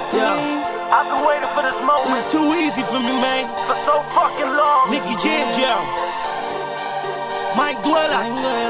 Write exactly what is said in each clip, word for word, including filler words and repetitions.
Yeah. I've been waiting for this moment. It's too easy for me, man. For so fucking long. Nicky Jam, yo. Mike Duela.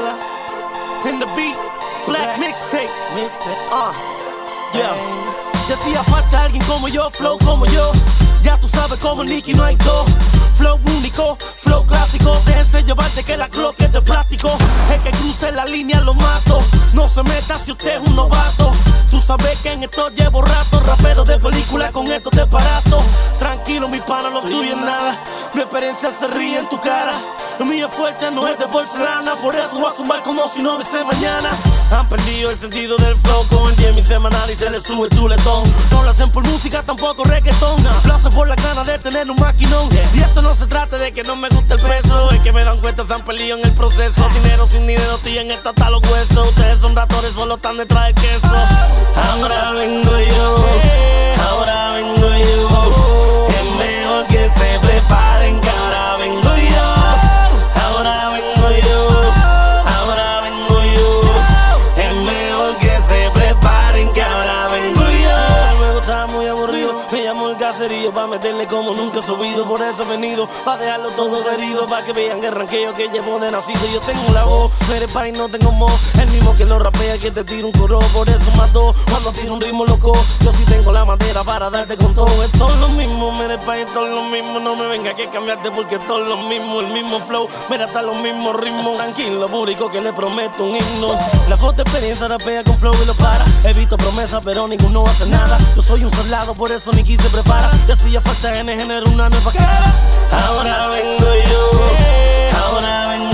In the beat. Black, Black. Mixtape. Mixtape. Uh. Yeah. Te hacía falta alguien como yo, flow como yo. Ya tú sabes como Nicky no hay dos. Flow único, flow clásico. Déjense llevarte que la Glock es de plástico. El que cruce la línea lo mato. No se meta si usted es un novato. Tú sabes que en esto llevo rato. Rapero de película con estos de aparato. Tranquilo mi pana, lo tuyo es nada. Mi experiencia se ríe en tu cara. Lo mío es fuerte, no es de porcelana. Por eso voy a zumbar como si no hubiese mañana. Han perdido el sentido del flow. Con el Jimmy semanal y se le sube el chuletón. No lo hacen por música, tampoco reggaetón. Lo hacen por la gana de tener un maquinón. Y esto no se trata de que no me gusta el peso. Es que me dan cuenta, se han perdido en el proceso. Dinero sin dinero, en esta hasta los huesos. Ustedes son ratores, solo están detrás del queso. Ahora vengo yo, ahora vengo yo. Es mejor que se preparen que ahora vengo yo. Ahora vengo yo, ahora vengo yo. Es mejor que se preparen que ahora vengo yo. Luego estaba muy aburrido, me llamó el caserío pa' meterle como nunca he subido. Por eso he venido, pa' dejarlo todo herido, pa' que vean el ranqueo que llevo de nacido. Yo tengo la voz, mere pa' y no tengo mo. El mismo que lo rapea que te tira un coro. Por eso mató, cuando tiro un ritmo loco. Yo sí tengo la madera para darte con todo. Es todo lo mismo, mere pa' y todo lo mismo. No me venga que cambiarte porque es todo lo mismo. El mismo flow, mira hasta los mismos ritmos. Tranquilo, público que le prometo un himno. La foto experiencia rapea con flow y lo para. He visto promesas pero ninguno hace nada. Yo soy un soldado, por eso Nicky se prepara. Y hacía falta en género una nueva cara. Ahora vengo yo, ahora vengo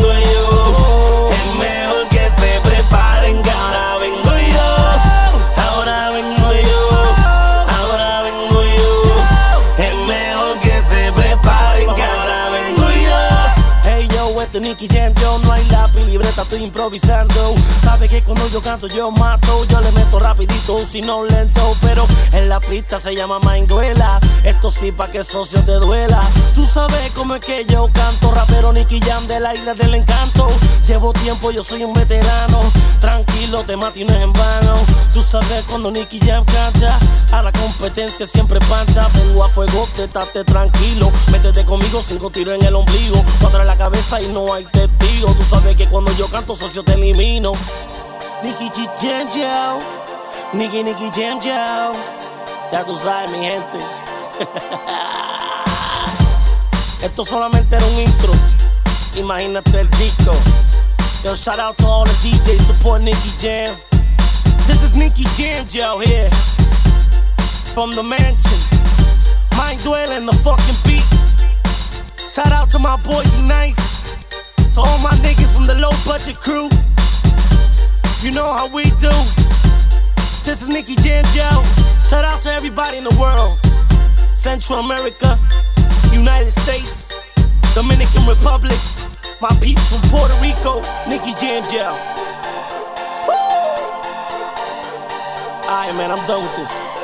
yo. Es mejor que se preparen que ahora vengo yo. Ahora vengo yo, ahora vengo yo. Es mejor que se preparen que ahora vengo yo. Hey yo, este Nicky Jam, yo no hay lápiz, libreta, estoy improvisando. Sabe que cuando yo canto yo mato. Yo le meto rapidito, si no lento. Pero en la pista se llama Mike Duela. Esto sí pa' que socio te duela. Tú sabes cómo es que yo canto. Rapero Nicky Jam de la isla del encanto. Llevo tiempo, yo soy un veterano. Tranquilo, te mato y no es en vano. Tú sabes cuando Nicky Jam canta. A la competencia siempre espanta. Vengo a fuego, te estate tranquilo. Métete conmigo, cinco tiros en el ombligo. Cuadra la cabeza y no hay testigo. Tú sabes que cuando yo canto, socio, te elimino. Nicky Jam, yo. Nicky, Nicky Jam, yo. Ya tú sabes, mi gente. Esto solamente era un intro. Imagínate el disco. Yo, shout out to all the D Js support Nicky Jam. This is Nicky Jam, yo, here. From the mansion. Mike Duela in the fucking beat. Shout out to my boy Be Nice. To all my niggas from the low budget crew. You know how we do. This is Nicky Jam, yo. Shout out to everybody in the world. Central America, United States, Dominican Republic. My people from Puerto Rico, Nicky Jam, yo. Alright, man, I'm done with this.